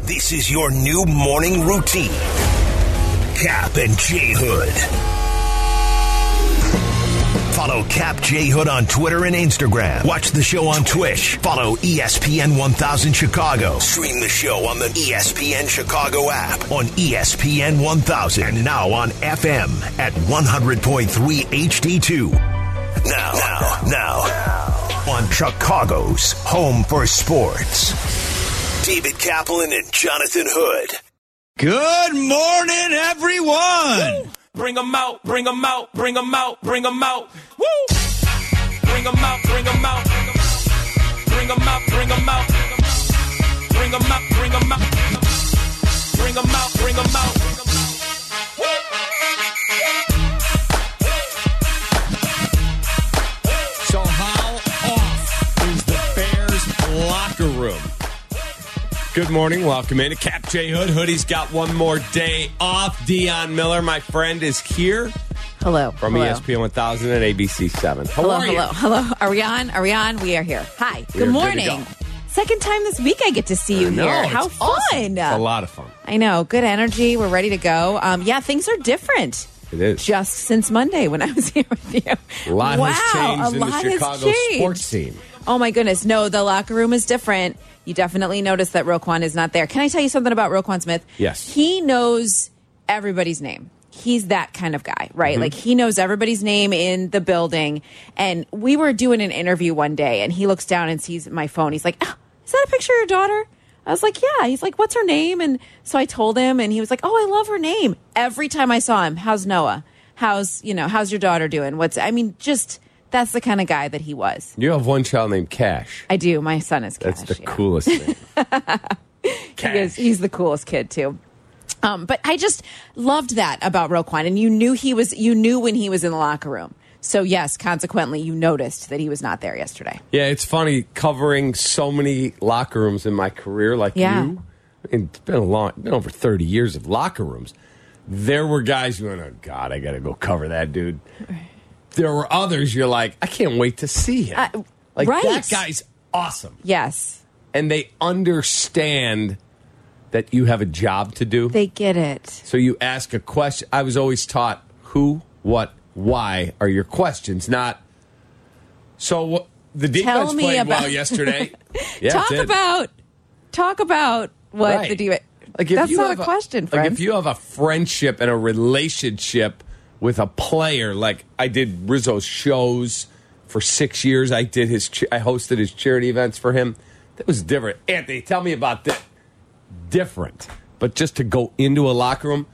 This is your new morning routine. Cap and J Hood. Follow Cap J Hood on Twitter and Instagram. Watch the show on Twitch. Follow ESPN 1000 Chicago. Stream the show on the ESPN Chicago app, on ESPN 1000, and now on FM at 100.3 HD2. Now, on Chicago's home for sports. David Kaplan and Jonathan Hood. Good morning, everyone. Woo! Bring them out, bring them out, bring them out, bring them out. Woo! Bring them out, bring them out. Bring them out, bring them out. Bring them out, bring them out. Bring them out, bring them out. So how off is the Bears locker room? Good morning. Welcome in to Cap J Hood. Hoodie's got one more day off. Dion Miller, my friend, is here. Hello. From hello. ESPN 1000 and ABC 7. How are you? Hello. Are we on? Are we on? We are here. Hi. We are Good good to morning. go. Second time this week I get to see you here. How it's fun. awesome. It's a lot of fun. I know. Good energy. We're ready to go. Yeah, things are different. It is. Just since Monday when I was here with you. A lot has changed in the has Chicago changed. sports scene. Oh, my goodness. No, the locker room is different. You definitely notice that Roquan is not there. Can I tell you something about Roquan Smith? Yes. He knows everybody's name. He's that kind of guy, right? Mm-hmm. Like, he knows everybody's name in the building. And we were doing an interview one day, and he looks down and sees my phone. He's like, oh, is that a picture of your daughter? I was like, yeah. He's like, what's her name? And so I told him, and he was like, oh, I love her name. Every time I saw him, how's Noah? How's your daughter doing? That's the kind of guy that he was. You have one child named Cash. I do. My son is Cash. That's the coolest thing. Cash. He's the coolest kid, too. But I just loved that about Roquan. And you knew when he was in the locker room. So, yes, consequently, you noticed that he was not there yesterday. Yeah, it's funny covering so many locker rooms in my career like you. It's been over 30 years of locker rooms. There were guys who went, oh, God, I got to go cover that dude. There were others you're like, I can't wait to see him. Right. That guy's awesome. Yes. And they understand that you have a job to do. They get it. So you ask a question. I was always taught who, what, why are your questions, not so the defense played well yesterday. Yeah, Talk about what right. the defense. Like if that's you not have a question, friends. Like if you have a friendship and a relationship with a player, like I did Rizzo's shows for 6 years. I hosted his charity events for him. That was different. Anthony, tell me about that. Different. But just to go into a locker room,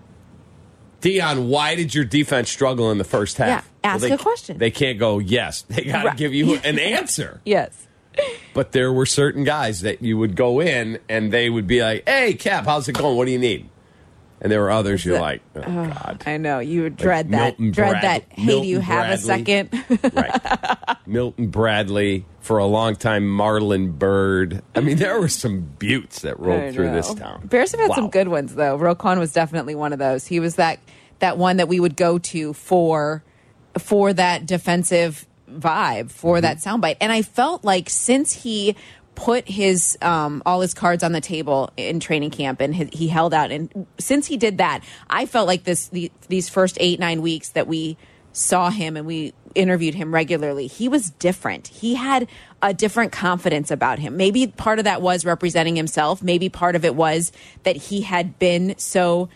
Dion, why did your defense struggle in the first half? Yeah, ask a question. They can't go, yes. They got to give you an answer. Yes. But there were certain guys that you would go in and they would be like, hey, Cap, how's it going? What do you need? And there were others you're like, oh, God. I know. You would dread that. Milton Dread that. Hey, Milton do you have Bradley. a second? Right. Milton Bradley, for a long time, Marlon Byrd. I mean, there were some buttes that rolled through this town. Bears have had some good ones, though. Roquan was definitely one of those. He was that one that we would go to for that defensive vibe, for that soundbite. And I felt like since he put his all his cards on the table in training camp and he held out, and since he did that, I felt like these first 8-9 weeks that we saw him and we interviewed him regularly, he was different. He had a different confidence about him. Maybe part of that was representing himself. Maybe part of it was that he had been so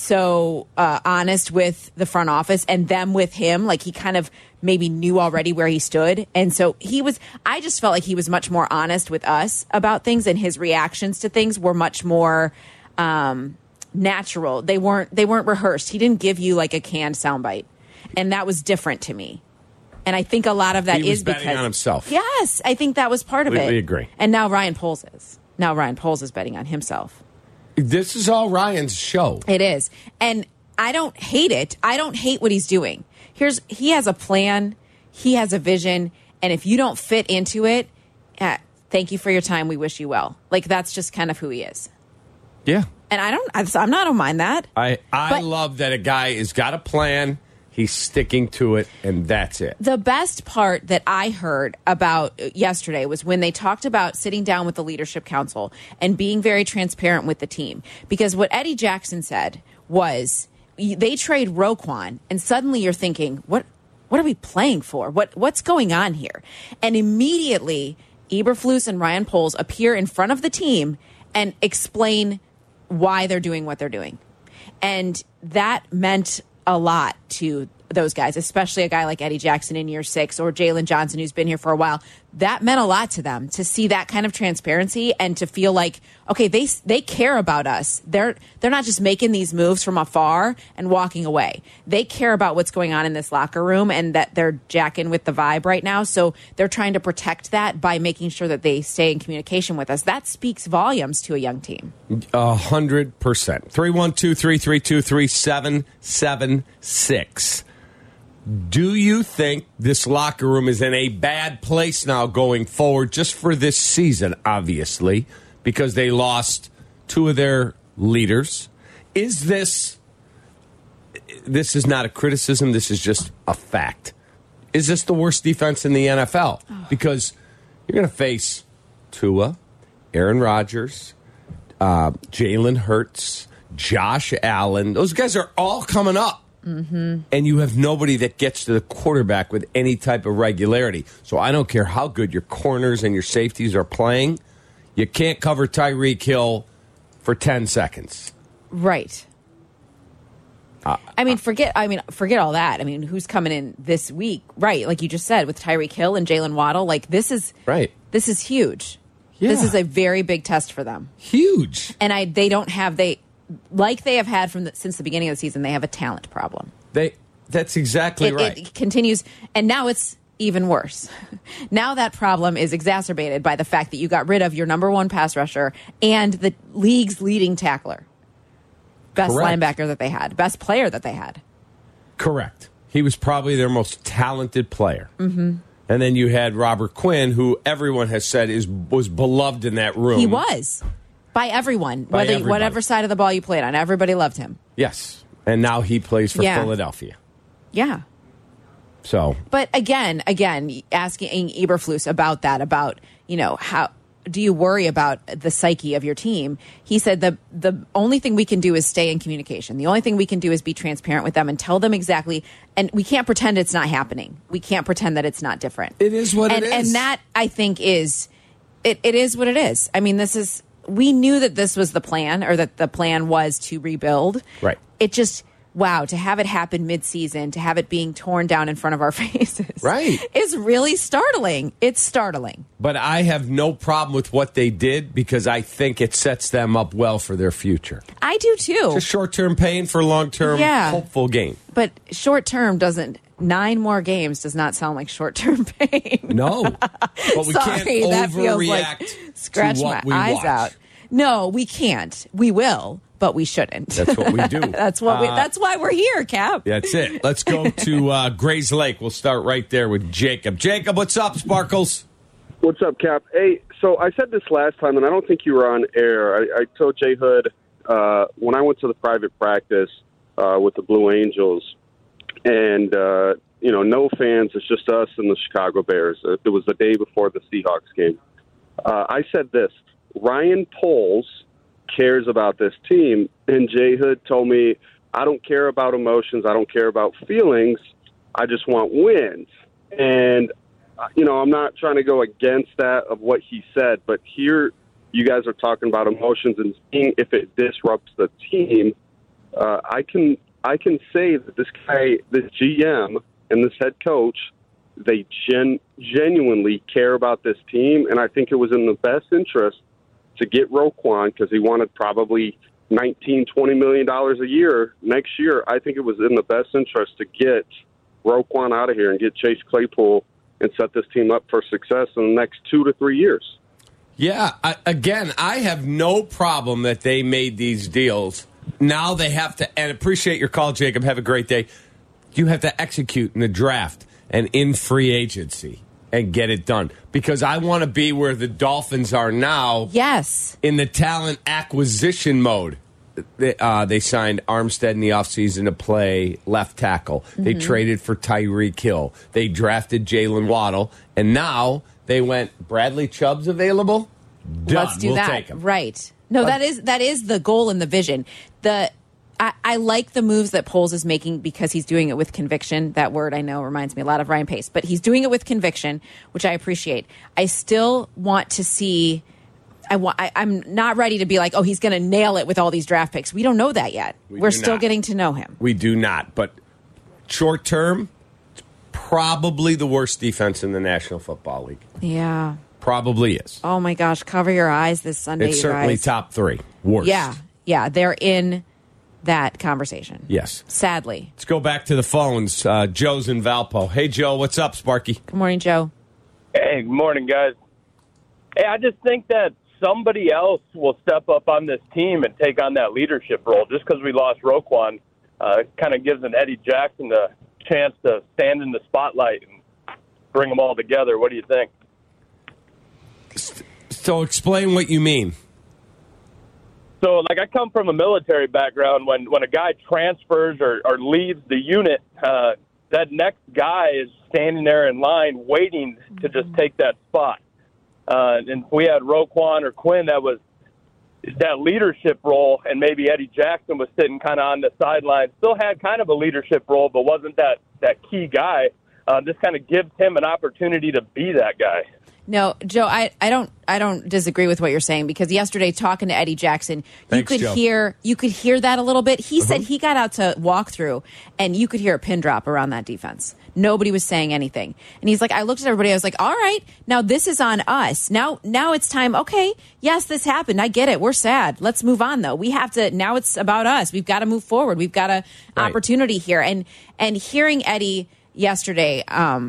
honest with the front office and them with him. Like, he kind of maybe knew already where he stood. And so I just felt like he was much more honest with us about things, and his reactions to things were much more natural. They weren't rehearsed. He didn't give you like a canned soundbite. And that was different to me. And I think a lot of that he was is betting because on himself. Yes, I think that was part of it. Completely agree. And now Ryan Poles is. Now Ryan Poles is betting on himself. This is all Ryan's show. It is. And I don't hate it. I don't hate what he's doing. He has a plan. He has a vision. And if you don't fit into it, thank you for your time. We wish you well. Like, that's just kind of who he is. Yeah. And I don't mind that. I love that a guy has got a plan. He's sticking to it, and that's it. The best part that I heard about yesterday was when they talked about sitting down with the Leadership Council and being very transparent with the team. Because what Eddie Jackson said was they trade Roquan, and suddenly you're thinking, what are we playing for? What's going on here? And immediately, Eberflus and Ryan Poles appear in front of the team and explain why they're doing what they're doing. And that meant a lot to those guys, especially a guy like Eddie Jackson in year 6 or Jalen Johnson, who's been here for a while. That meant a lot to them to see that kind of transparency and to feel like, okay, they care about us. They're not just making these moves from afar and walking away. They care about what's going on in this locker room and that they're jacking with the vibe right now. So they're trying to protect that by making sure that they stay in communication with us. That speaks volumes to a young team. 100%. 312-332-3776. Do you think this locker room is in a bad place now going forward, just for this season, obviously, because they lost 2 of their leaders? Is this is not a criticism, this is just a fact. Is this the worst defense in the NFL? Because you're going to face Tua, Aaron Rodgers, Jalen Hurts, Josh Allen. Those guys are all coming up. Mm-hmm. And you have nobody that gets to the quarterback with any type of regularity. So I don't care how good your corners and your safeties are playing. You can't cover Tyreek Hill for 10 seconds. Right. Forget all that. I mean, who's coming in this week? Right. Like you just said, with Tyreek Hill and Jalen Waddle, like this is huge. Yeah. This is a very big test for them. Huge. And they have had since the beginning of the season, they have a talent problem. That's exactly right. It continues, and now it's even worse. Now that problem is exacerbated by the fact that you got rid of your number 1 pass rusher and the league's leading tackler. Best linebacker that they had. Best player that they had. Correct. He was probably their most talented player. Mm-hmm. And then you had Robert Quinn, who everyone has said was beloved in that room. He was. By everyone, whatever side of the ball you played on, everybody loved him. Yes, and now he plays for Philadelphia. Yeah. So, but again, asking Eberflus about that, about how do you worry about the psyche of your team? He said the only thing we can do is stay in communication. The only thing we can do is be transparent with them and tell them exactly. And we can't pretend it's not happening. We can't pretend that it's not different. It is what it is, and that I think is it is what it is. I mean, we knew that this was the plan, or that the plan was to rebuild. Right. It just, wow, to have it happen mid-season, to have it being torn down in front of our faces. Right. Is really startling. It's startling. But I have no problem with what they did because I think it sets them up well for their future. I do too. Just short-term pain for long-term hopeful gain. But short-term 9 more games does not sound like short-term pain. No. But we can't overreact scratch to what my eyes watch. out. No, we can't. We will, but we shouldn't. That's what we do. That's why we're here, Cap. That's it. Let's go to Grays Lake. We'll start right there with Jacob. Jacob, what's up, Sparkles? What's up, Cap? Hey, so I said this last time, and I don't think you were on air. I told Jay Hood when I went to the private practice with the Blue Angels, and no fans, it's just us and the Chicago Bears. It was the day before the Seahawks game. I said this: Ryan Poles cares about this team, and Jay Hood told me, I don't care about emotions, I don't care about feelings, I just want wins. And I'm not trying to go against that of what he said, but here you guys are talking about emotions and seeing if it disrupts the team. I can say that this guy, this GM and this head coach, they genuinely care about this team, and I think it was in the best interest to get Roquan because he wanted probably $19, $20 million a year next year. I think it was in the best interest to get Roquan out of here and get Chase Claypool and set this team up for success in the next 2 to 3 years. Yeah, I have no problem that they made these deals. Now they have to, and appreciate your call, Jacob. Have a great day. You have to execute in the draft and in free agency and get it done. Because I want to be where the Dolphins are now. Yes. In the talent acquisition mode. they signed Armstead in the offseason to play left tackle. They traded for Tyreek Hill. They drafted Jalen Waddle. And now they went, Bradley Chubb's available? Done. Let's do we'll that. Take him. Right. No, that is the goal and the vision. I like the moves that Poles is making because he's doing it with conviction. That word, I know, reminds me a lot of Ryan Pace. But he's doing it with conviction, which I appreciate. I still want to see... I'm not ready to be like, oh, he's going to nail it with all these draft picks. We don't know that yet. We're still getting to know him. We do not. But short term, it's probably the worst defense in the National Football League. Yeah. Probably is. Oh, my gosh. Cover your eyes this Sunday, It's you certainly guys. top 3. Worst. Yeah. They're in that conversation. Yes. Sadly. Let's go back to the phones. Joe's in Valpo. Hey, Joe, what's up, Sparky? Good morning, Joe. Hey, good morning, guys. Hey, I just think that somebody else will step up on this team and take on that leadership role. Just because we lost Roquan kind of gives an Eddie Jackson a chance to stand in the spotlight and bring them all together. What do you think? So explain what you mean. So, like, I come from a military background. When a guy transfers or leaves the unit, that next guy is standing there in line waiting to just take that spot. And we had Roquan or Quinn that was that leadership role, and maybe Eddie Jackson was sitting kind of on the sideline. Still had kind of a leadership role, but wasn't that key guy. This kind of gives him an opportunity to be that guy. No, Joe, I don't disagree with what you're saying because yesterday talking to Eddie Jackson, you could hear that a little bit. He said he got out to walk through and you could hear a pin drop around that defense. Nobody was saying anything. And he's like, I looked at everybody, I was like, all right, now this is on us. Now it's time. Okay, yes, this happened. I get it. We're sad. Let's move on though. We have to, now it's about us. We've got to move forward. We've got an opportunity here. And hearing Eddie yesterday,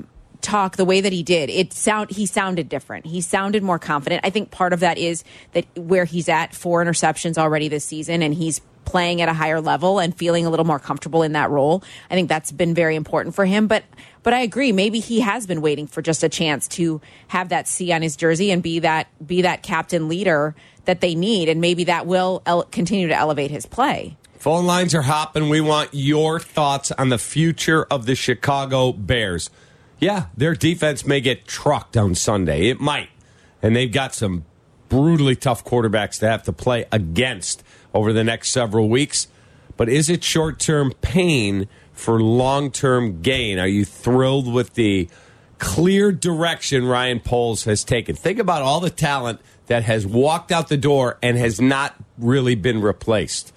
talk the way that he did, he sounded different. He sounded more confident. I think part of that is that where he's at, 4 interceptions already this season, and he's playing at a higher level and feeling a little more comfortable in that role. I think that's been very important for him. But I agree, maybe he has been waiting for just a chance to have that C on his jersey and be that captain leader that they need, and maybe that will continue to elevate his play. Phone lines are hopping. We want your thoughts on the future of the Chicago Bears. Yeah, their defense may get trucked on Sunday. It might. And they've got some brutally tough quarterbacks to have to play against over the next several weeks. But is it short-term pain for long-term gain? Are you thrilled with the clear direction Ryan Poles has taken? Think about all the talent that has walked out the door and has not really been replaced.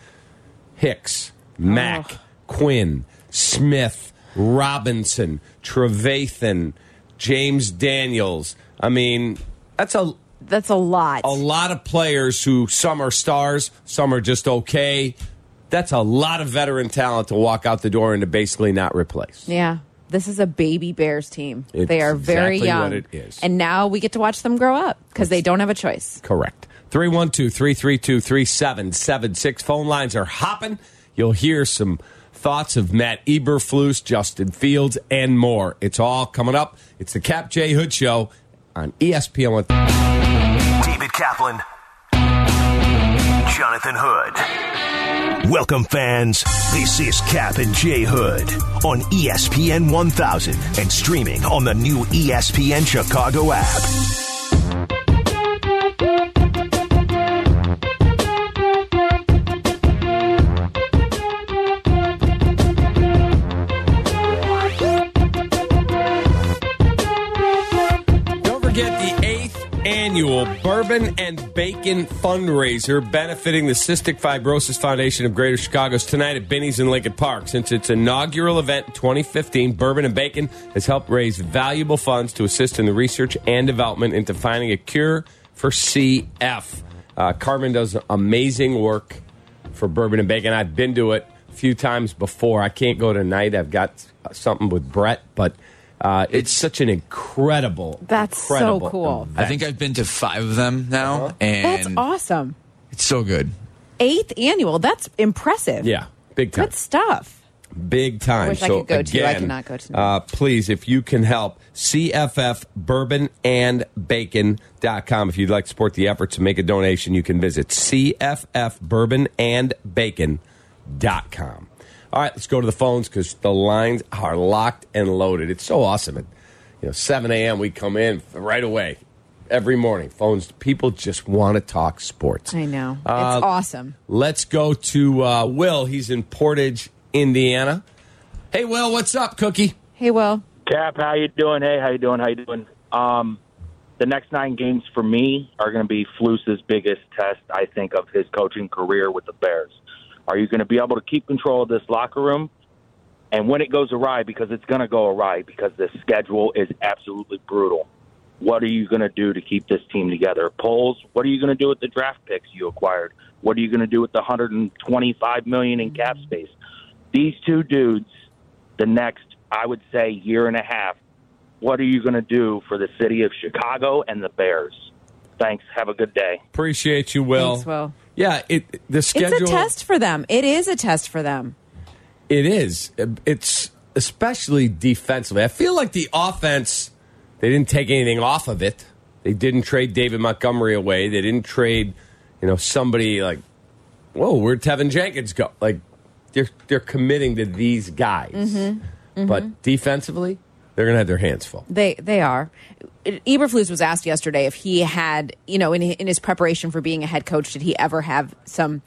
Hicks, Mack, Quinn, Smith, Robinson, Trevathan, James Daniels. I mean, that's a lot. A lot of players who some are stars, some are just okay. That's a lot of veteran talent to walk out the door and to basically not replace. Yeah. This is a baby Bears team. It's they are very exactly young. what it is. And now we get to watch them grow up because they don't have a choice. Correct. 312-332-3776. Phone lines are hopping. You'll hear some thoughts of Matt Eberflus, Justin Fields, and more. It's all coming up. It's the Cap J. Hood Show on ESPN. David Kaplan, Jonathan Hood. Welcome, fans. This is Cap and J. Hood on ESPN 1000 and streaming on the new ESPN Chicago app. Annual Bourbon and Bacon fundraiser benefiting the Cystic Fibrosis Foundation of Greater Chicago is tonight at Binny's in Lincoln Park. Since its inaugural event in 2015, Bourbon and Bacon has helped raise valuable funds to assist in the research and development into finding a cure for CF. Carmen does amazing work for Bourbon and Bacon. I've been to it a few times before. I can't go tonight. I've got something with Brett, but it's such an incredible so cool. event. I think I've been to 5 of them now, and That's awesome. it's so good. 8th annual. That's impressive. Yeah, big time. Good stuff. Big time. I wish I so could go again, to. I cannot go to. Please, if you can help, cffbourbonandbacon.com. If you'd like to support the effort to make a donation, you can visit cffbourbonandbacon.com. All right, let's go to the phones because the lines are locked and loaded. It's so awesome. At 7 a.m. we come in right away. Every morning, phones. People just want to talk sports. I know. It's awesome. Let's go to Will. He's in Portage, Indiana. Hey, Will, what's up, Cookie? Hey, Will. Cap, how you doing? Hey, how you doing? The next 9 games for me are going to be Flus's biggest test, I think, of his coaching career with the Bears. Are you going to be able to keep control of this locker room? And when it goes awry, because it's going to go awry, because the schedule is absolutely brutal, what are you going to do to keep this team together? Polls, what are you going to do with the draft picks you acquired? What are you going to do with the $125 million in cap space? These two dudes, the next, I would say, year and a half, what are you going to do for the city of Chicago and the Bears? Thanks. Have a good day. Appreciate you, Will. Thanks, Will. Yeah, the schedule. It's a test for them. It is a test for them. It is. It's especially defensively. I feel like the offense, they didn't take anything off of it. They didn't trade David Montgomery away. They didn't trade, somebody like, whoa, where'd Tevin Jenkins go? Like, they're committing to these guys. Mm-hmm. But defensively, they're going to have their hands full. They are. Eberflus was asked yesterday if he had, in his preparation for being a head coach, did he ever have some,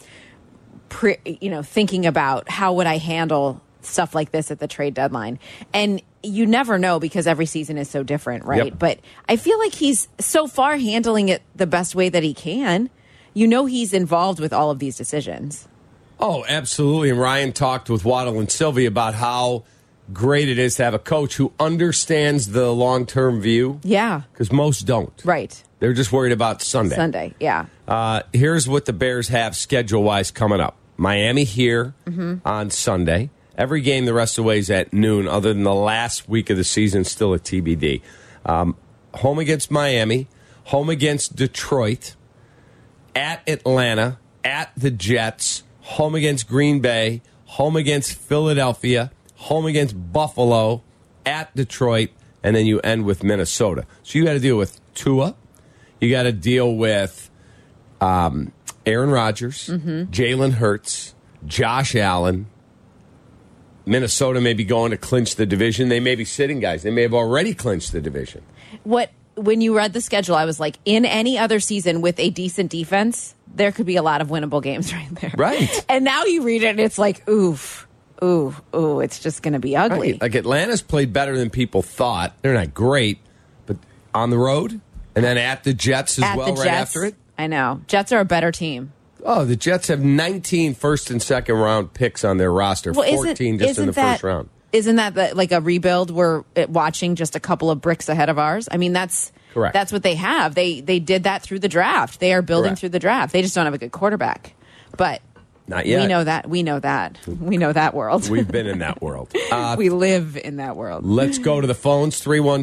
thinking about how would I handle stuff like this at the trade deadline? And you never know because every season is so different, right? Yep. But I feel like he's so far handling it the best way that he can. He's involved with all of these decisions. Oh, absolutely. And Ryan talked with Waddle and Sylvie about how great it is to have a coach who understands the long-term view. Yeah. Because most don't. Right. They're just worried about Sunday. Yeah. Here's what the Bears have schedule-wise coming up. Miami here on Sunday. Every game the rest of the way is at noon, other than the last week of the season, still a TBD. Home against Miami, home against Detroit, at Atlanta, at the Jets, home against Green Bay, home against Philadelphia, home against Buffalo, at Detroit, and then you end with Minnesota. So you got to deal with Tua. You got to deal with Aaron Rodgers, Jalen Hurts, Josh Allen. Minnesota may be going to clinch the division. They may be sitting guys. They may have already clinched the division. When you read the schedule, I was like, in any other season with a decent defense, there could be a lot of winnable games right there. Right. And now you read it and it's like, oof. Ooh, it's just going to be ugly. Right. Like Atlanta's played better than people thought. They're not great, but on the road and then at the Jets as well right after it. I know. Jets are a better team. Oh, the Jets have 19 first and second round picks on their roster, 14 just in the first round. Isn't that like a rebuild? We're watching just a couple of bricks ahead of ours. I mean, that's correct. That's what they have. They did that through the draft. They are building Correct. through the draft. They just don't have a good quarterback. But not yet. We know that. We know that world. We've been in that world. We live in that world. Let's go to the phones,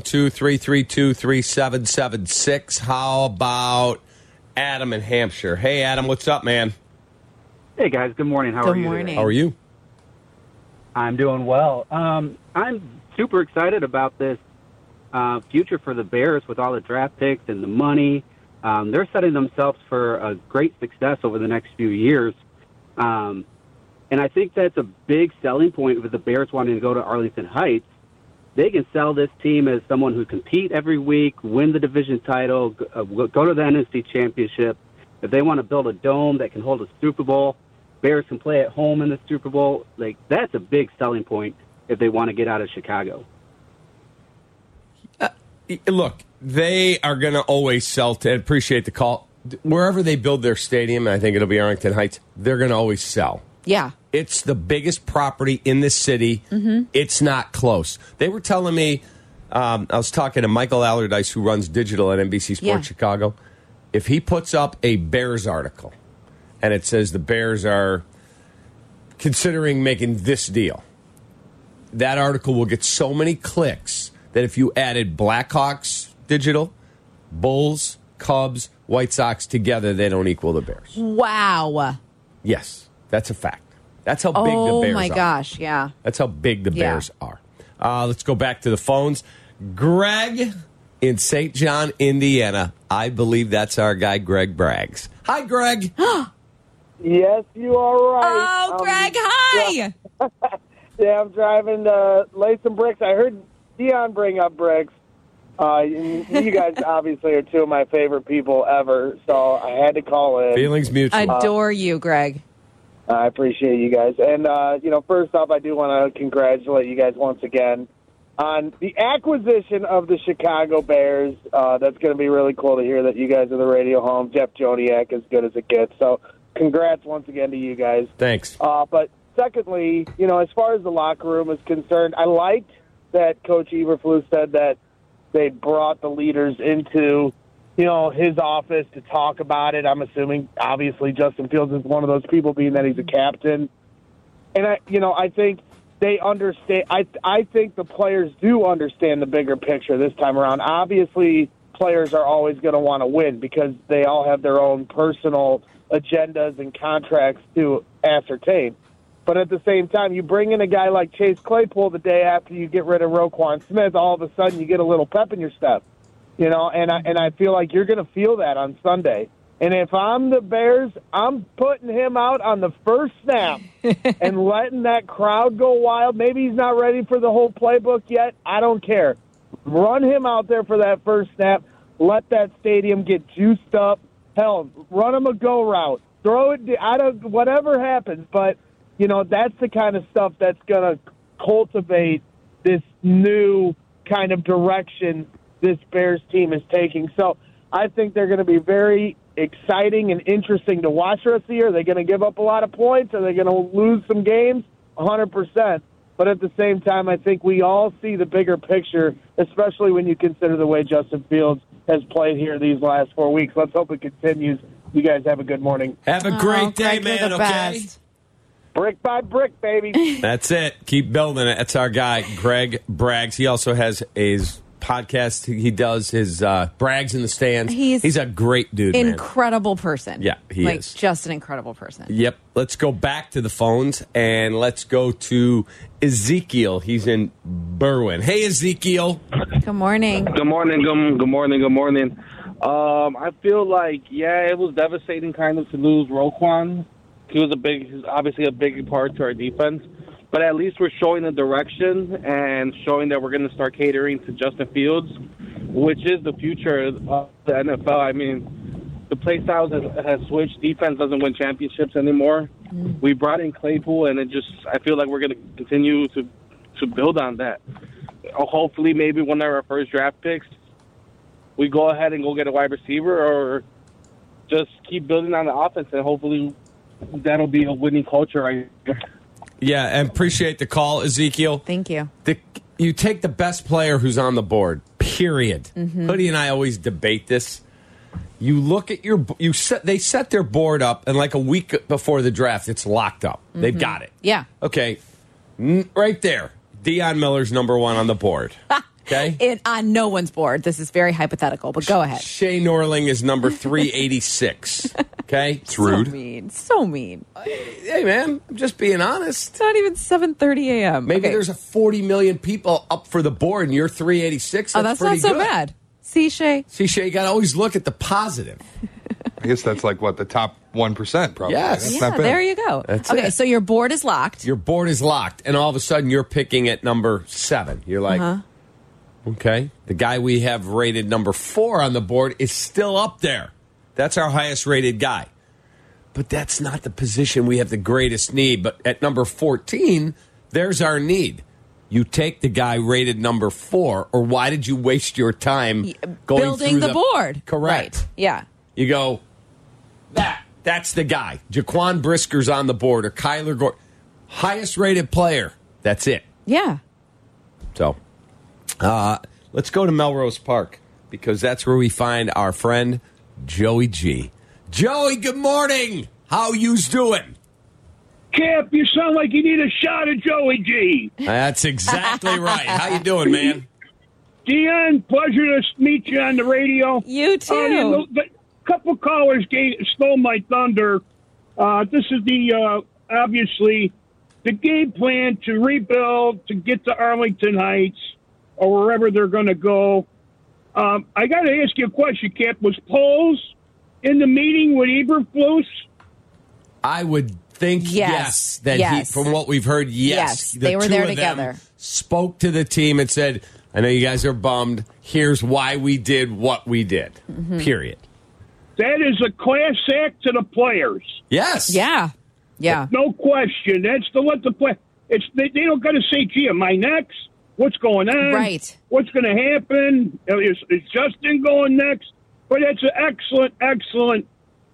312-332-3776. How about Adam in Hampshire? Hey, Adam, what's up, man? Hey, guys. Good morning. How are you? Good morning. How are you? I'm doing well. I'm super excited about this future for the Bears with all the draft picks and the money. They're setting themselves for a great success over the next few years. And I think that's a big selling point with the Bears wanting to go to Arlington Heights. They can sell this team as someone who compete every week, win the division title, go to the NFC Championship. If they want to build a dome that can hold a Super Bowl, Bears can play at home in the Super Bowl. Like, that's a big selling point if they want to get out of Chicago. Look, they are going to always sell to, and appreciate the call. Wherever they build their stadium, and I think it'll be Arlington Heights, they're going to always sell. Yeah. It's the biggest property in the city. It's not close. They were telling me, I was talking to Michael Allardyce, who runs digital at NBC Sports Chicago. If he puts up a Bears article, and it says the Bears are considering making this deal, that article will get so many clicks that if you added Blackhawks digital, Bulls, Cubs, White Sox together, they don't equal the Bears. Wow. Yes, that's a fact. That's how big the Bears are. Oh, my gosh, yeah. That's how big the Yeah. Bears are. Let's go back to the phones. Greg in St. John, Indiana. I believe that's our guy, Greg Braggs. Hi, Greg. Yes, you are right. Oh, Greg, hi. Yeah, I'm driving to lay some bricks. I heard Dion bring up bricks. You guys obviously are two of my favorite people ever, so I had to call in. Feelings mutual. Adore you, Greg. I appreciate you guys. And, first off, I do want to congratulate you guys once again on the acquisition of the Chicago Bears. That's going to be really cool to hear that you guys are the radio home. Jeff Joniak, as good as it gets. So congrats once again to you guys. Thanks. But secondly, as far as the locker room is concerned, I liked that Coach Eberflus said that they brought the leaders into his office to talk about it. I'm assuming, obviously, Justin Fields is one of those people, being that he's a captain. And, I think they understand. I think the players do understand the bigger picture this time around. Obviously, players are always going to want to win because they all have their own personal agendas and contracts to ascertain. But at the same time, you bring in a guy like Chase Claypool the day after you get rid of Roquan Smith, all of a sudden you get a little pep in your step. And I feel like you're going to feel that on Sunday. And if I'm the Bears, I'm putting him out on the first snap and letting that crowd go wild. Maybe he's not ready for the whole playbook yet. I don't care. Run him out there for that first snap. Let that stadium get juiced up. Hell, run him a go route. Throw it out of whatever happens. But, that's the kind of stuff that's going to cultivate this new kind of direction this Bears team is taking. So I think they're going to be very exciting and interesting to watch the rest of the year. Are they going to give up a lot of points? Are they going to lose some games? 100%. But at the same time, I think we all see the bigger picture, especially when you consider the way Justin Fields has played here these last 4 weeks. Let's hope it continues. You guys have a good morning. Have a great day, Greg, man, you're the okay? best. Brick by brick, baby. That's it. Keep building it. That's our guy, Greg Braggs. He also has his podcast. He does his Braggs in the Stands. He's a great dude, man. Incredible person. Yeah, he is. Just an incredible person. Yep. Let's go back to the phones, and let's go to Ezekiel. He's in Berwyn. Hey, Ezekiel. Good morning. Good morning. Good morning. Good morning. I feel like, it was devastating kind of to lose Roquan. He's obviously a big part to our defense. But at least we're showing the direction and showing that we're going to start catering to Justin Fields, which is the future of the NFL. I mean, the play styles has switched. Defense doesn't win championships anymore. We brought in Claypool, and I feel like we're going to continue to build on that. Hopefully, maybe one of our first draft picks, we go ahead and go get a wide receiver, or just keep building on the offense, and hopefully that'll be a winning culture right here. Yeah, and appreciate the call, Ezekiel. Thank you. You take the best player who's on the board, period. Mm-hmm. Hoodie and I always debate this. You look at they set their board up, and like a week before the draft, it's locked up. Mm-hmm. They've got it. Yeah. Okay, right there. Deion Miller's number one on the board. Okay? On no one's board. This is very hypothetical, but go ahead. Shea Norling is number 386. Okay? It's rude. So mean. Hey, man, I'm just being honest. It's not even 7:30 a.m. Maybe there's a 40 million people up for the board, and you're 386. That's not so bad. See, Shea? You got to always look at the positive. I guess that's like, the top 1%, probably. Yes. That's Yeah, not bad. there you go. That's okay, it. so your board is locked. Your board is locked, and all of a sudden you're picking at number 7. You're like, okay, the guy we have rated number 4 on the board is still up there. That's our highest rated guy. But that's not the position we have the greatest need. But at number 14, there's our need. You take the guy rated number 4, or why did you waste your time going building through the board? Correct. Right. Yeah. You go, that's the guy. Jaquan Brisker's on the board, or Kyler Gordon. Highest rated player. That's it. Yeah. So, let's go to Melrose Park, because that's where we find our friend Joey G. Joey, good morning. How you's doing? Cap, you sound like you need a shot of Joey G. That's exactly right. How you doing, man? Dion, pleasure to meet you on the radio. You too. A couple callers stole my thunder. This is the obviously, the game plan to rebuild, to get to Arlington Heights or wherever they're going to go. I got to ask you a question, Cap. Was Poles in the meeting with Eberflus? I would think yes. He, from what we've heard, yes. They were there together. Spoke to the team and said, I know you guys are bummed. Here's why we did what we did. Period. That is a class act to the players. Yes. Yeah. No question. That's the what the play. They don't got to say, "Gee, am I next? What's going on? Right. What's going to happen? Is Justin going next?" But it's an excellent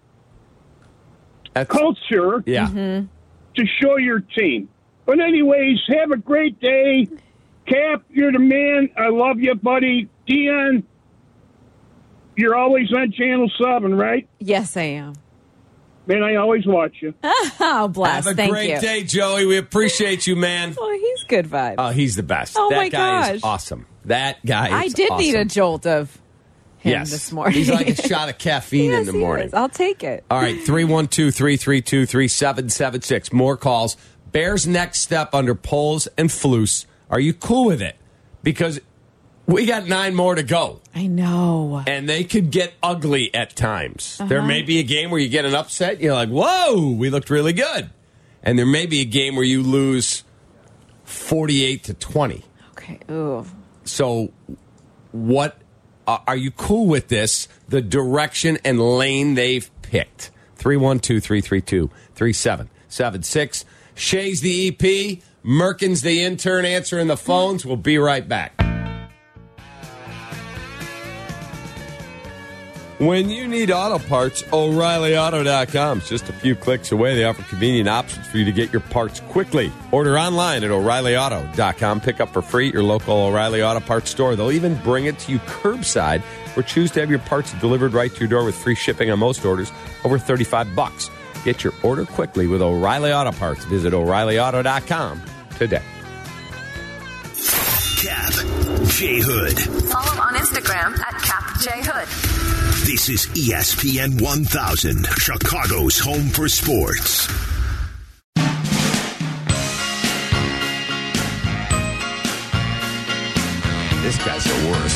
culture. Yeah. To show your team. But anyways, have a great day. Cap, you're the man. I love you, buddy. Dion, you're always on Channel 7, right? Yes, I am. Man, I always watch you. Oh, bless. Have a Thank great you. day, Joey. We appreciate you, man. Oh, he's good vibes. Oh, he's the best. Oh, that my guy is gosh. awesome. That guy is I did awesome. need a jolt of him this morning. He's like a shot of caffeine in the morning. I'll take it. All right, 312-332-3776. More calls. Bears' next step under Poles and Flus. Are you cool with it? Because we got 9 more to go. I know. And they could get ugly at times. There may be a game where you get an upset. You're like, whoa, we looked really good. And there may be a game where you lose 48-20. Okay. Ooh. So what are you cool with this, the direction and lane they've picked? 312-332-3776. Shay's the EP. Merkin's the intern answering the phones. We'll be right back. When you need auto parts, O'ReillyAuto.com is just a few clicks away. They offer convenient options for you to get your parts quickly. Order online at O'ReillyAuto.com. Pick up for free at your local O'Reilly Auto Parts store. They'll even bring it to you curbside or choose to have your parts delivered right to your door with free shipping on most orders over $35. Get your order quickly with O'Reilly Auto Parts. Visit O'ReillyAuto.com today. Cap J Hood. Follow on Instagram at Cap J Hood. This is ESPN 1000, Chicago's home for sports. This guy's the worst.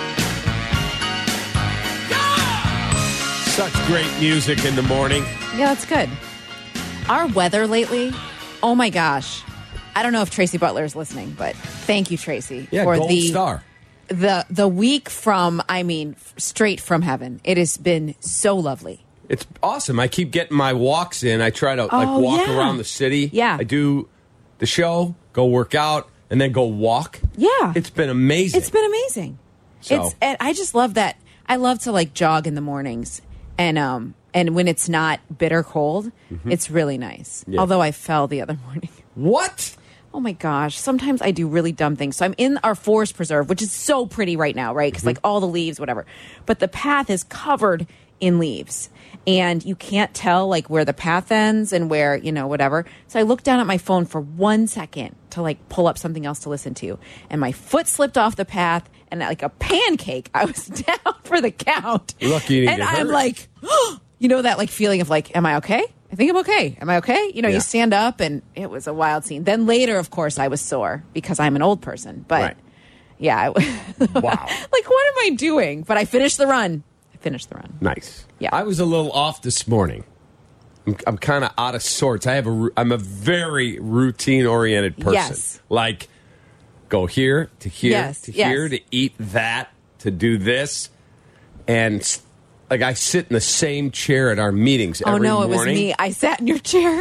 Such great music in the morning. Yeah, that's good. Our weather lately, oh my gosh. I don't know if Tracy Butler is listening, but thank you, Tracy, for gold star. The week from, straight from heaven. It has been so lovely. It's awesome. I keep getting my walks in. I try to walk around the city. Yeah. I do the show, go work out, and then go walk. Yeah. It's been amazing. It's been amazing. So. And I just love that. I love to jog in the mornings. And when it's not bitter cold, it's really nice. Yeah. Although I fell the other morning. What? Oh my gosh. Sometimes I do really dumb things. So I'm in our forest preserve, which is so pretty right now, right? Because all the leaves, whatever. But the path is covered in leaves. And you can't tell where the path ends and where, whatever. So I looked down at my phone for 1 second to pull up something else to listen to. And my foot slipped off the path and like a pancake, I was down for the count. Lucky you didn't and get I'm hurt. like, that feeling of am I okay? I think I'm okay. Am I okay? You stand up and it was a wild scene. Then later, of course, I was sore because I'm an old person. But yeah. Wow. What am I doing? But I finished the run. Nice. Yeah. I was a little off this morning. I'm kind of out of sorts. I'm a very routine oriented person. Yes. Go here to here Yes, to yes. here to eat that to do this, and I sit in the same chair at our meetings every morning. Oh no, it was me. I sat in your chair.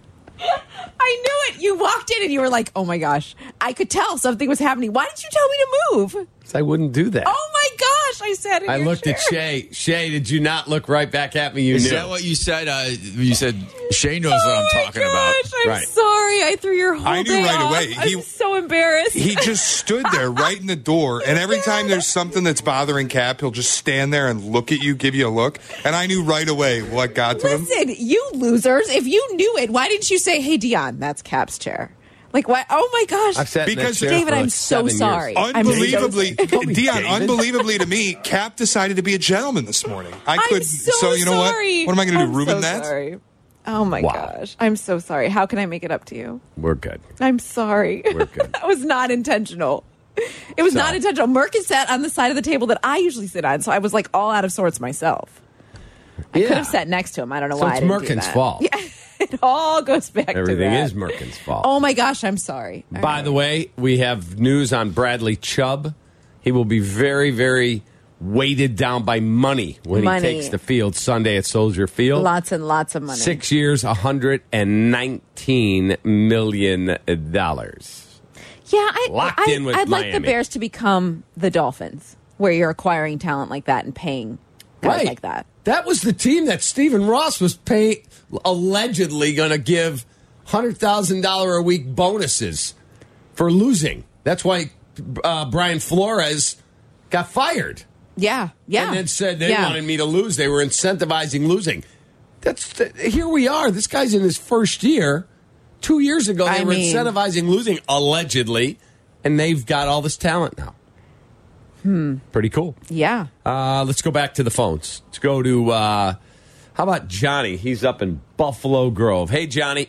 I knew it. You walked in and you were like, "Oh my gosh!" I could tell something was happening. Why didn't you tell me to move? I wouldn't do that. Oh my gosh! I sat in I your looked chair. at Shay. Shay, did you not look right back at me? You Is knew. that what you said? You said Shay knows what I'm talking about. I'm Right. sorry. I threw your whole I knew day right off. away. I'm so embarrassed. He just stood there right in the door, and every time there's something that's bothering Cap, he'll just stand there and look at you, give you a look, and I knew right away what got to him. Listen, you losers, if you knew it, why didn't you say, "Hey, Dion, that's Cap's chair"? What? Oh my gosh! I've sat in that Because chair David, for I'm so 7 years. sorry. Unbelievably, I'm so sorry. Dion, unbelievably to me, Cap decided to be a gentleman this morning. I I'm could, so you know sorry. what? What am I going to do? I'm Ruben so that? Sorry. Oh my Wow. gosh. I'm so sorry. How can I make it up to you? We're good. I'm sorry. We're good. That was not intentional. It was not intentional. Merkin sat on the side of the table that I usually sit on, so I was like all out of sorts myself. I could have sat next to him. I don't know So why it's I didn't do Merkin's that. fault. Yeah, it all goes back to that. Everything is Merkin's fault. Oh my gosh, I'm sorry. All By right. the way, we have news on Bradley Chubb. He will be very, very weighted down by money when Money. he takes the field Sunday at Soldier Field. Lots and lots of money. 6 years, $119 million. Yeah, Locked in with I'd like the Miami. Bears to become the Dolphins, where you're acquiring talent like that and paying guys Right. like that. That was the team that Stephen Ross was allegedly going to give $100,000 a week bonuses for losing. That's why Brian Flores got fired. Yeah, yeah. And then said they wanted me to lose. They were incentivizing losing. Here we are. This guy's in his first year. 2 years ago, they were incentivizing losing, allegedly, and they've got all this talent now. Pretty cool. Yeah. Let's go back to the phones. Let's go to, how about Johnny? He's up in Buffalo Grove. Hey, Johnny.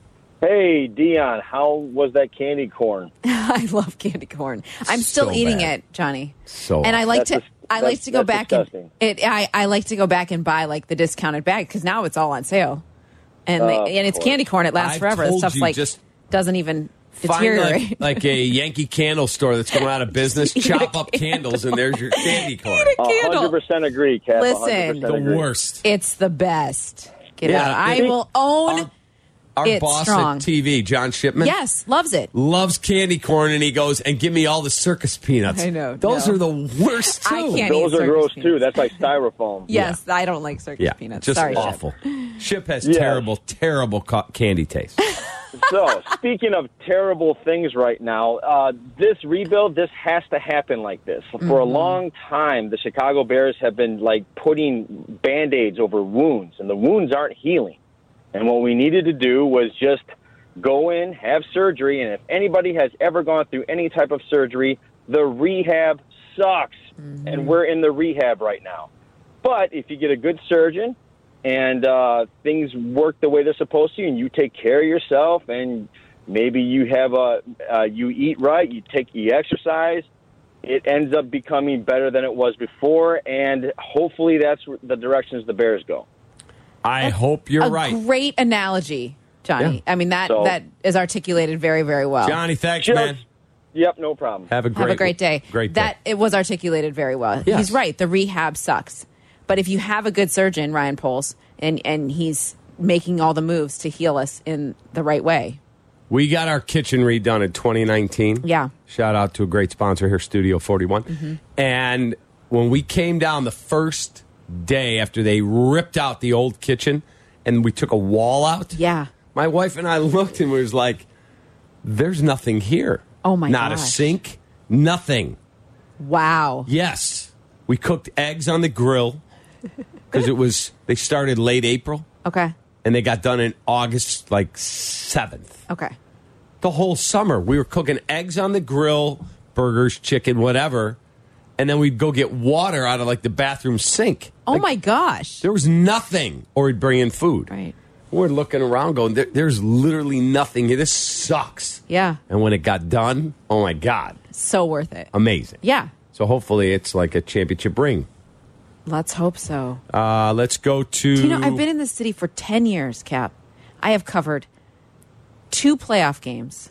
Hey, Dion, how was that candy corn? I love candy corn. I'm still So eating bad. it, Johnny. So and I like That's I like to go that's back and disgusting. I like to go back and buy like the discounted bag because now it's all on sale, and and it's course. candy corn. It lasts I've forever. The told stuff's you, like just doesn't even Find deteriorate. like a Yankee Candle store that's going out of business. Chop up candles, and there's your candy corn. 100% agree, Cap. Listen, 100% agree. worst. It's the best. Get Yeah, out. I it- will own. Our It's boss strong. at TV, John Shipman. Yes, loves it. Loves candy corn, and he goes, and give me all the circus peanuts. I know, Those no. are the worst, too. I can't Those eat are circus gross, peanuts. too. That's like styrofoam. Yes, I don't like circus peanuts. Just Sorry, Chip. awful. Chip has Yeah. terrible, terrible candy taste. So, speaking of terrible things right now, this rebuild, this has to happen like this. For a long time, the Chicago Bears have been like putting Band-Aids over wounds, and the wounds aren't healing. And what we needed to do was just go in, have surgery, and if anybody has ever gone through any type of surgery, the rehab sucks. And we're in the rehab right now. But if you get a good surgeon and things work the way they're supposed to, and you take care of yourself, and maybe you have you eat right, you exercise, it ends up becoming better than it was before, and hopefully that's the directions the Bears go. I hope you're a right. Great analogy, Johnny. Yeah. I mean that So- that is articulated very, very well. Johnny, thanks, Just- man. Yep, no problem. Have a great day. Great day. That it was articulated very well. Yes. He's right. The rehab sucks, but if you have a good surgeon, Ryan Poles, and he's making all the moves to heal us in the right way. We got our kitchen redone in 2019. Yeah. Shout out to a great sponsor here, Studio 41. And when we came down the first day after they ripped out the old kitchen and we took a wall out, Yeah. my wife and I looked and we was like, there's nothing here. Oh, my Not a gosh. sink, nothing. Wow. Yes. We cooked eggs on the grill because they started late April Okay. and they got done in August, like 7th. Okay. The whole summer, we were cooking eggs on the grill, burgers, chicken, whatever. And then we'd go get water out of like the bathroom sink. Oh my gosh. There was nothing. Or we'd bring in food. Right. We're looking around going, there's literally nothing here. This sucks. Yeah. And when it got done, oh my God, So worth it. amazing. Yeah. So hopefully it's like a championship ring. Let's hope so. Let's go to. Do you know, I've been in this city for 10 years, Cap. I have covered 2 playoff games.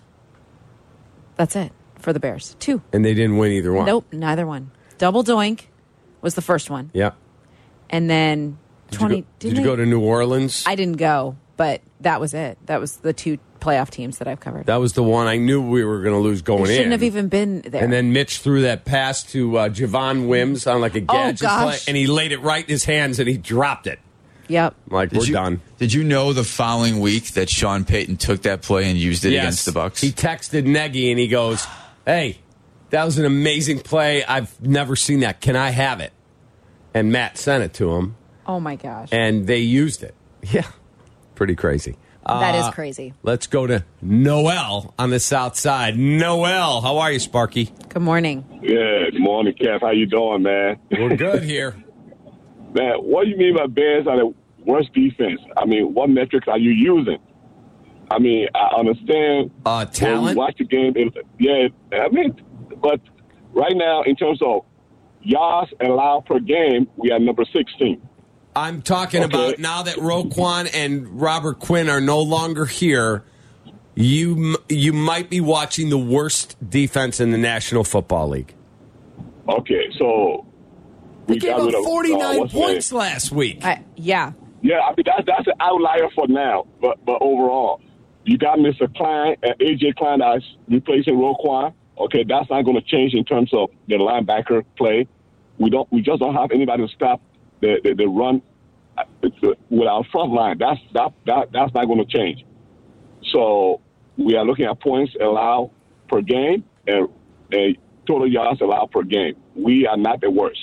That's it for the Bears. 2. And they didn't win either one. Nope, neither one. Double Doink was the first one. Yeah. And then 20. Did you go to New Orleans? I didn't go, but that was it. That was the 2 playoff teams that I've covered. That was the one I knew we were going to lose going It shouldn't in. have even been there. And then Mitch threw that pass to Javon Wims on like a gadget play, gosh. and he laid it right in his hands and he dropped it. Yep. I'm like, we're done. Did you know the following week that Sean Payton took that play and used it Yes. against the Bucks? He texted Nagy and he goes, "Hey, that was an amazing play. I've never seen that. Can I have it?" And Matt sent it to him, Oh my gosh. and they used it. Yeah, pretty crazy. That is crazy. Let's go to Noel on the south side. Noel, how are you, Sparky? Good morning. Yeah, good morning, Kev. How you doing, man? We're good here. Man, what do you mean by Bears are the worst defense? I mean, what metrics are you using? I mean, I understand. Talent? When we watch the game. But right now, in terms of yards allowed per game, we are number 16. I'm talking about now that Roquan and Robert Quinn are no longer here, you might be watching the worst defense in the National Football League. Okay, so we gave got rid up of 49 points last week. Yeah. Yeah, I mean that's an outlier for now, but overall, you got Mr. Klein and AJ Klein that's replacing Roquan. Okay, that's not going to change in terms of the linebacker play. We just don't have anybody to stop the run with our front line. That's not going to change. So we are looking at points allowed per game and total yards allowed per game. We are not the worst.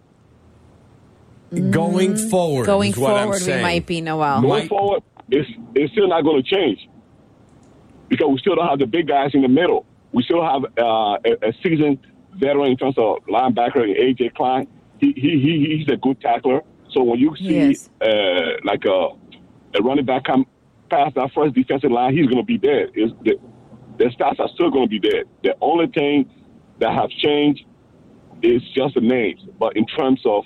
Going forward, Going is what I'm forward, we saying. might be, Noel. Going forward, it's still not going to change because we still don't have the big guys in the middle. We still have a seasoned veteran in terms of linebacker and AJ Klein. He's a good tackler. So when you see like a running back come past that first defensive line, he's going to be dead. The stats are still going to be dead. The only thing that has changed is just the names. But in terms of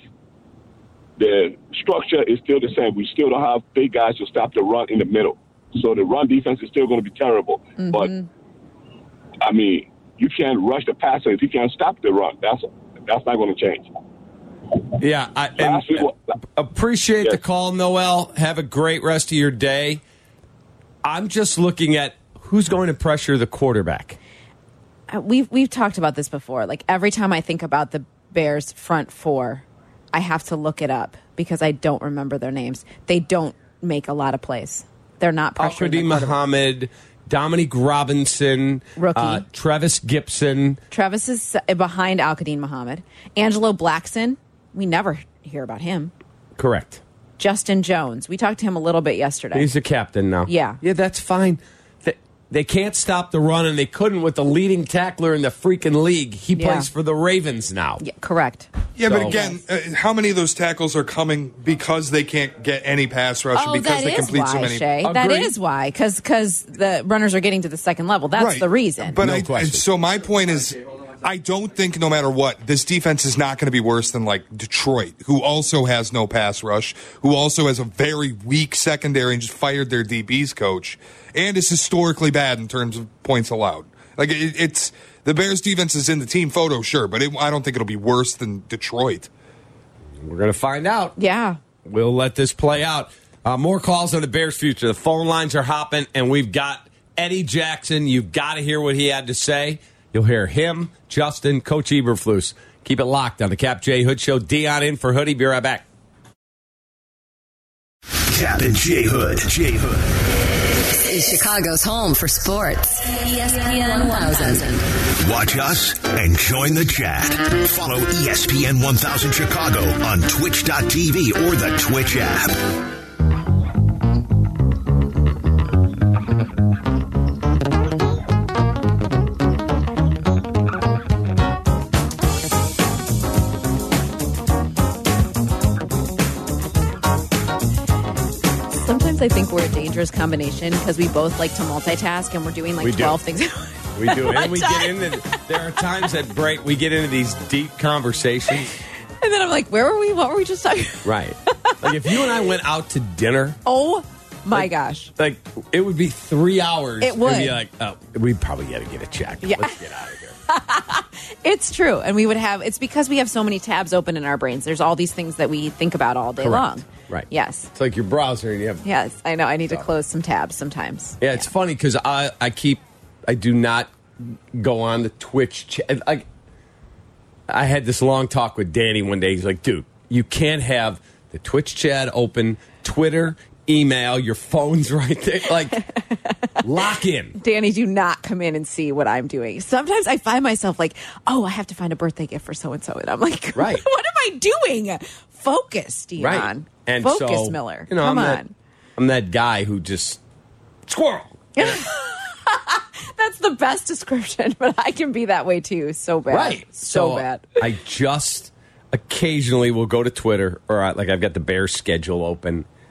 the structure is still the same. We still don't have big guys to stop the run in the middle. So the run defense is still going to be terrible. Mm-hmm. But, I mean, you can't rush the passer if you can't stop the run. That's not going to change. Yeah, appreciate the call, Noel. Have a great rest of your day. I'm just looking at who's going to pressure the quarterback. We've talked about this before. Like every time I think about the Bears front four, I have to look it up because I don't remember their names. They don't make a lot of plays. They're not pressuring the quarterback. Muhammad, Dominique Robinson, rookie. Travis Gibson. Travis is behind Al-Qadim Muhammad. Angelo Blackson, we never hear about him. Correct. Justin Jones, we talked to him a little bit yesterday. He's the captain now. Yeah. Yeah, that's fine. They can't stop the run, and they couldn't with the leading tackler in the freaking league. He plays for the Ravens now. Yeah, correct. Yeah, but again, how many of those tackles are coming because they can't get any pass rush and because they complete so many? Shay. That is why, because the runners are getting to the second level. That's the reason. But so my point is, I don't think no matter what, this defense is not going to be worse than like Detroit, who also has no pass rush, who also has a very weak secondary and just fired their DB's coach, and is historically bad in terms of points allowed. Like it's the Bears defense is in the team photo, sure, but I don't think it'll be worse than Detroit. We're going to find out. Yeah. We'll let this play out. More calls on the Bears' future. The phone lines are hopping, and we've got Eddie Jackson. You've got to hear what he had to say. You'll hear him, Justin, Coach Eberflus. Keep it locked on the Cap J Hood Show. Dion in for Hoodie. Be right back. Cap and J Hood. J Hood is Chicago's home for sports. ESPN 1000. Watch us and join the chat. Follow ESPN 1000 Chicago on Twitch.tv or the Twitch app. Sometimes I think we're a dangerous combination because we both like to multitask and we're doing like 12 things. We do. And we get into, there are times at break we get into these deep conversations. And then I'm like, where were we? What were we just talking about? Right. Like if you and I went out to dinner. Oh my gosh. Like it would be 3 hours. It would. It'd be like, oh, we probably got to get a check. Yeah. Let's get out of here. It's true. And we would have, it's because we have so many tabs open in our brains. There's all these things that we think about all day long. Right. Yes. It's like your browser and you have. Yes, I know. I need to close some tabs sometimes. Yeah, it's funny because I do not go on the Twitch. I had this long talk with Danny one day. He's like, dude, you can't have the Twitch chat open, Twitter, email, your phone's right there. Like, lock in. Danny, do not come in and see what I'm doing. Sometimes I find myself like, oh, I have to find a birthday gift for so-and-so. And I'm like, right. What am I doing? Focus, Dion. Right. And focus, so, Miller. You know, Come on. I'm that guy who just, squirrel. That's the best description, but I can be that way too. So bad. Right. So bad. I just occasionally will go to Twitter or like I've got the Bears schedule open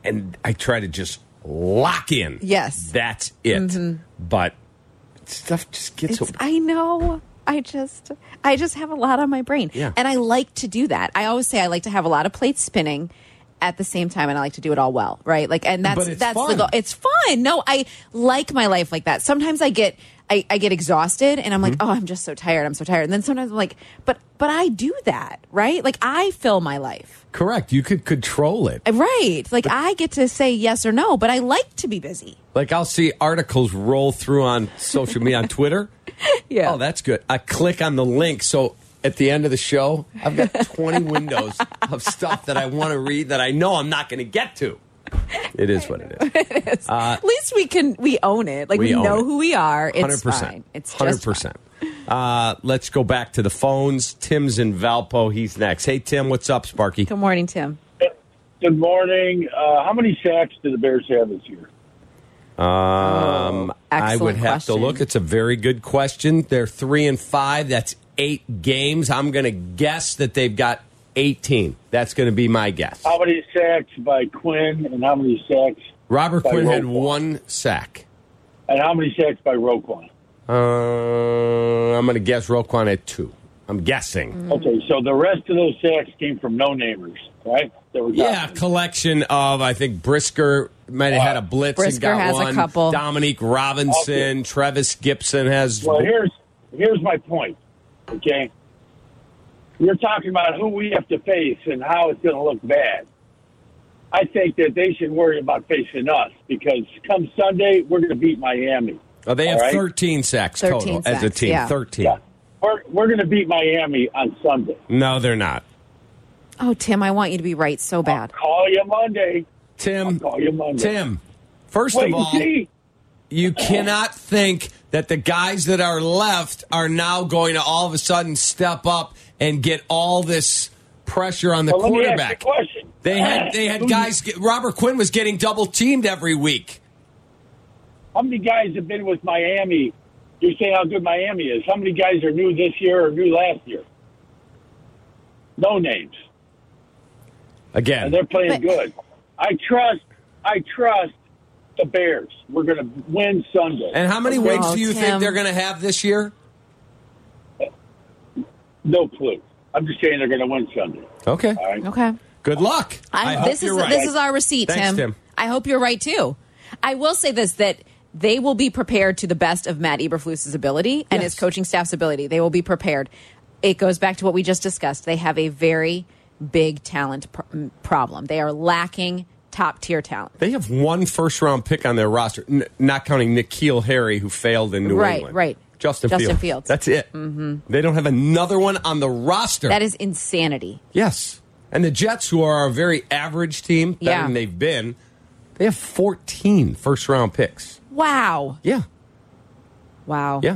and I try to just lock in. Yes. That's it. But stuff just gets over. I know. I just have a lot on my brain. Yeah. And I like to do that. I always say I like to have a lot of plates spinning at the same time, and I like to do it all well, right? Like, and that's the goal. It's fun. No, I like my life like that. Sometimes I get exhausted, and I'm like, oh, I'm just so tired. I'm so tired. And then sometimes I'm like, but I do that, right? Like, I fill my life. Correct. You could control it. Right. Like, I get to say yes or no, but I like to be busy. Like, I'll see articles roll through on social media, on Twitter. Yeah. Oh, that's good. I click on the link. So at the end of the show, I've got 20 windows of stuff that I want to read that I know I'm not going to get to. It is what it is. It is. At least we own it. Like, we know who we are. It's 100%. fine. It's just 100%. Let's go back to the phones. Tim's in Valpo. He's next. Hey, Tim, what's up, Sparky? Good morning, Tim. Good morning. How many sacks do the Bears have this year? I would have question. to look. It's a very good question. They're 3-5. That's 8 games. I'm going to guess that they've got 18. That's going to be my guess. How many sacks by Quinn and how many sacks? Robert by Quinn had Roquan? 1 sack. And how many sacks by Roquan? I'm going to guess Roquan had 2. I'm guessing. Okay, so the rest of those sacks came from no-namers, right? Yeah, collection of, I think Brisker might have had a blitz Brisker and got has one. a couple. Dominique Robinson, Trevis Gibson has. Well, here's my point, okay? You're talking about who we have to face and how it's going to look bad. I think that they should worry about facing us because come Sunday, we're going to beat Miami. Oh, they have all right? 13 sacks total as a team. yeah. 13. Yeah. We're going to beat Miami on Sunday. No, they're not. Oh, Tim, I want you to be right so bad. Call you Monday. Tim, I'll call you Monday. Tim, first Wait of all, and see. you cannot think that the guys that are left are now going to all of a sudden step up and get all this pressure on the Well, let me ask quarterback. you a question. They had guys. Robert Quinn was getting double teamed every week. How many guys have been with Miami? You're saying how good Miami is. How many guys are new this year or new last year? No names. Again, And they're playing good. I trust the Bears. We're going to win Sunday. And how many wins do you Tim. think they're going to have this year? No clue. I'm just saying they're going to win Sunday. Okay. All right. Okay. Good luck. I hope you're right. This is our receipt, Thanks, Tim. I hope you're right too. I will say this, that they will be prepared to the best of Matt Eberflus's ability and his coaching staff's ability. They will be prepared. It goes back to what we just discussed. They have a very big talent problem. They are lacking top-tier talent. They have 1 first-round pick on their roster, not counting N'Keal Harry, who failed in New England. Right. Justin Fields. That's it. Mm-hmm. They don't have another one on the roster. That is insanity. Yes. And the Jets, who are a very average team, better than they've been, they have 14 first-round picks. Wow. Yeah. Wow. Yeah.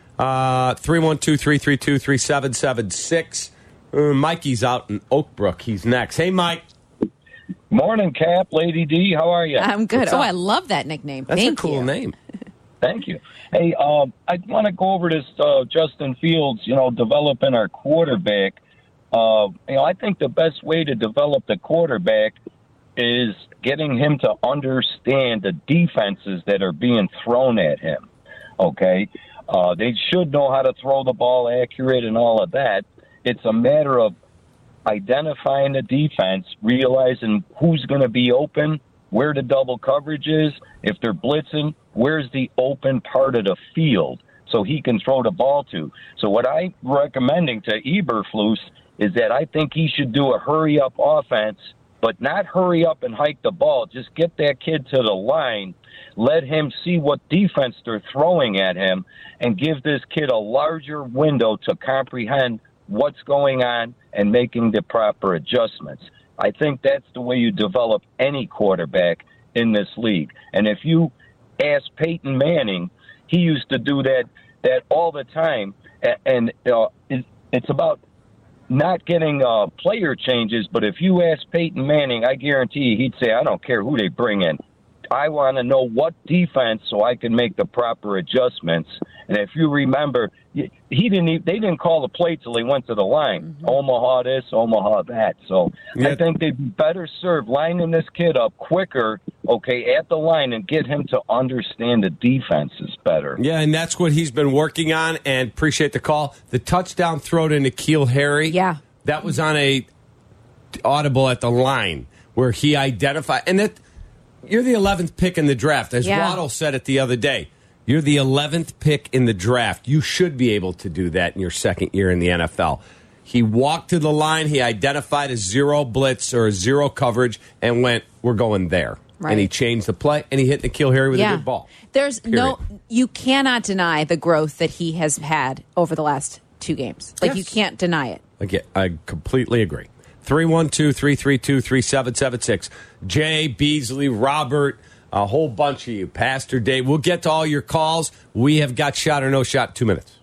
312-332-3776. Mikey's out in Oak Brook. He's next. Hey, Mike. Morning, Cap. Lady D, how are you? I'm good. What's Oh, up? I love that nickname. That's Thank a cool you. name. Thank you. Hey, I want to go over this Justin Fields, developing our quarterback. I think the best way to develop the quarterback is getting him to understand the defenses that are being thrown at him. Okay? They should know how to throw the ball accurate and all of that. It's a matter of identifying the defense, realizing who's going to be open, where the double coverage is, if they're blitzing, where's the open part of the field so he can throw the ball to. So what I'm recommending to Eberflus is that I think he should do a hurry-up offense, but not hurry up and hike the ball. Just get that kid to the line, let him see what defense they're throwing at him, and give this kid a larger window to comprehend what's going on and making the proper adjustments. I think that's the way you develop any quarterback in this league. And if you ask Peyton Manning, he used to do that all the time. And it's about not getting player changes, but if you ask Peyton Manning, I guarantee you he'd say, I don't care who they bring in. I want to know what defense so I can make the proper adjustments. And if you remember, they didn't call the play till they went to the line. Omaha this, Omaha that. So I think they'd be better served lining this kid up quicker, at the line and get him to understand the defenses better. Yeah, and that's what he's been working on, and appreciate the call. The touchdown throw to N'Keal Harry, that was on a audible at the line where he identified, and that you're the 11th pick in the draft. As Waddle said it the other day, you're the 11th pick in the draft. You should be able to do that in your second year in the NFL. He walked to the line, he identified a zero blitz or a zero coverage, and went, we're going there. Right. And he changed the play, and he hit N'Keal Harry with a good ball. You cannot deny the growth that he has had over the last 2 games. You can't deny it. I completely agree. 312-332-3776. Jay, Beasley, Robert, a whole bunch of you. Pastor Dave. We'll get to all your calls. We have got shot or no shot in 2 minutes.